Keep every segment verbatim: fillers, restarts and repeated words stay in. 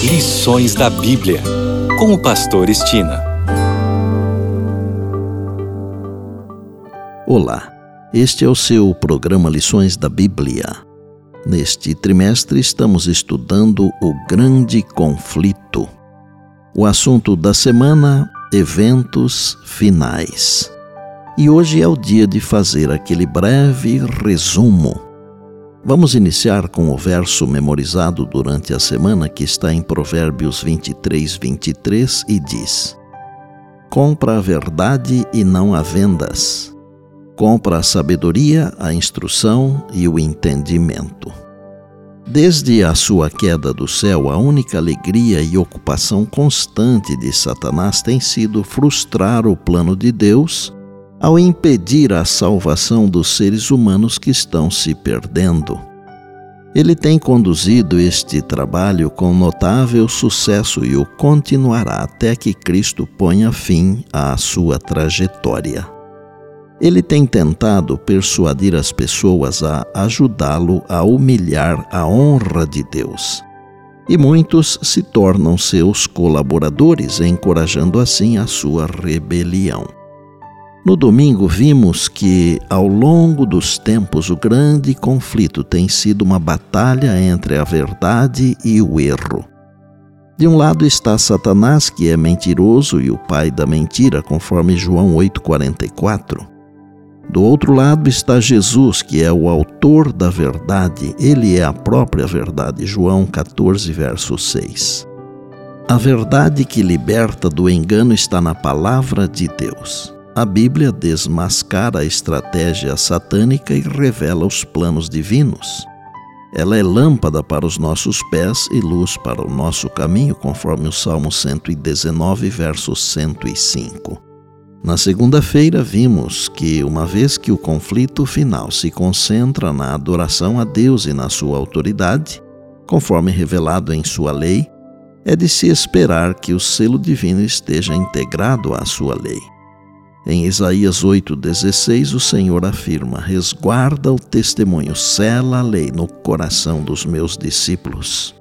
Lições da Bíblia, com o pastor Estina. Olá, este é o seu programa Lições da Bíblia. Neste trimestre estamos estudando o grande conflito. O assunto da semana, eventos finais. E hoje é o dia de fazer aquele breve resumo. Vamos iniciar com o verso memorizado durante a semana que está em Provérbios vinte e três, vinte e três e diz: Compra a verdade e não a vendas. Compra a sabedoria, a instrução e o entendimento. Desde a sua queda do céu, a única alegria e ocupação constante de Satanás tem sido frustrar o plano de Deus ao impedir a salvação dos seres humanos que estão se perdendo. Ele tem conduzido este trabalho com notável sucesso e o continuará até que Cristo ponha fim à sua trajetória. Ele tem tentado persuadir as pessoas a ajudá-lo a humilhar a honra de Deus. E muitos se tornam seus colaboradores, encorajando assim a sua rebelião. No domingo vimos que, ao longo dos tempos, o grande conflito tem sido uma batalha entre a verdade e o erro. De um lado está Satanás, que é mentiroso e o pai da mentira, conforme João oito, quarenta e quatro. Do outro lado está Jesus, que é o autor da verdade. Ele é a própria verdade, João quatorze, verso seis. A verdade que liberta do engano está na palavra de Deus. A Bíblia desmascara a estratégia satânica e revela os planos divinos. Ela é lâmpada para os nossos pés e luz para o nosso caminho, conforme o Salmo cento e dezenove, verso cento e cinco. Na segunda-feira vimos que, uma vez que o conflito final se concentra na adoração a Deus e na sua autoridade, conforme revelado em sua lei, é de se esperar que o selo divino esteja integrado à sua lei. Em Isaías oito, dezesseis, o Senhor afirma: resguarda o testemunho, sela a lei no coração dos meus discípulos.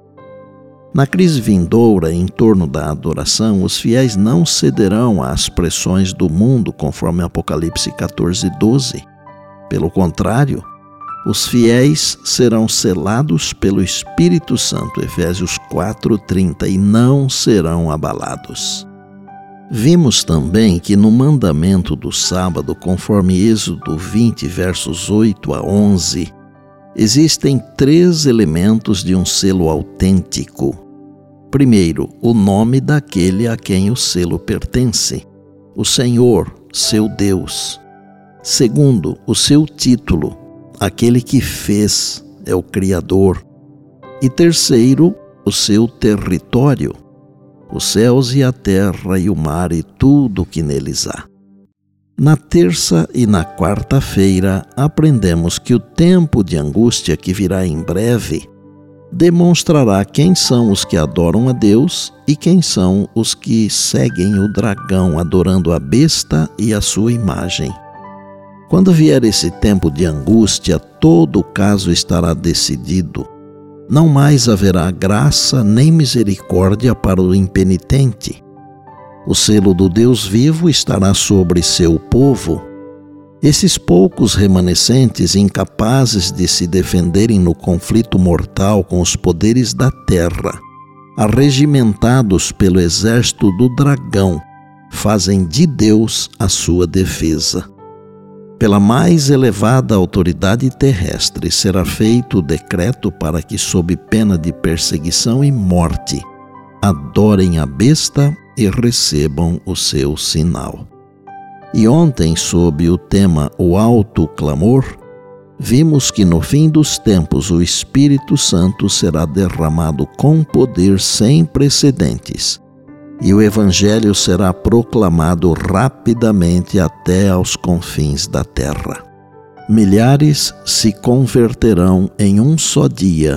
Na crise vindoura em torno da adoração, os fiéis não cederão às pressões do mundo, conforme Apocalipse quatorze, doze. Pelo contrário, os fiéis serão selados pelo Espírito Santo, Efésios quatro, trinta, e não serão abalados. Vimos também que no mandamento do sábado, conforme Êxodo vinte, versos oito a onze, existem três elementos de um selo autêntico. Primeiro, o nome daquele a quem o selo pertence, o Senhor, seu Deus. Segundo, o seu título, aquele que fez, é o Criador. E terceiro, o seu território, os céus e a terra e o mar e tudo o que neles há. Na terça e na quarta-feira, aprendemos que o tempo de angústia que virá em breve demonstrará quem são os que adoram a Deus e quem são os que seguem o dragão, adorando a besta e a sua imagem. Quando vier esse tempo de angústia, todo o caso estará decidido. Não mais haverá graça nem misericórdia para o impenitente. O selo do Deus vivo estará sobre seu povo. Esses poucos remanescentes, incapazes de se defenderem no conflito mortal com os poderes da terra, arregimentados pelo exército do dragão, fazem de Deus a sua defesa. Pela mais elevada autoridade terrestre será feito o decreto para que, sob pena de perseguição e morte, adorem a besta e recebam o seu sinal. E ontem, sob o tema O Alto Clamor, vimos que no fim dos tempos o Espírito Santo será derramado com poder sem precedentes, e o Evangelho será proclamado rapidamente até aos confins da terra. Milhares se converterão em um só dia,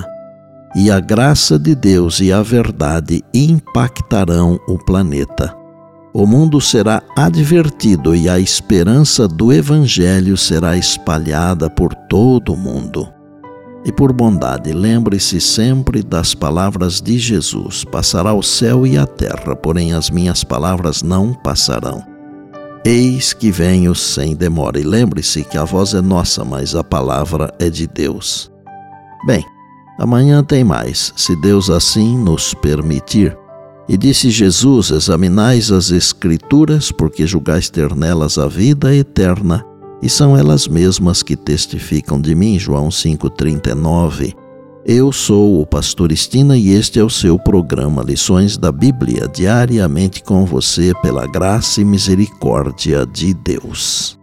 e a graça de Deus e a verdade impactarão o planeta. O mundo será advertido e a esperança do Evangelho será espalhada por todo o mundo. E por bondade, lembre-se sempre das palavras de Jesus: passará o céu e a terra, porém as minhas palavras não passarão. Eis que venho sem demora. E lembre-se que a voz é nossa, mas a palavra é de Deus. Bem, amanhã tem mais, se Deus assim nos permitir. E disse Jesus: examinais as Escrituras, porque julgais ter nelas a vida eterna, e são elas mesmas que testificam de mim. João cinco, trinta e nove. Eu sou o pastor Estina e este é o seu programa Lições da Bíblia, diariamente com você pela graça e misericórdia de Deus.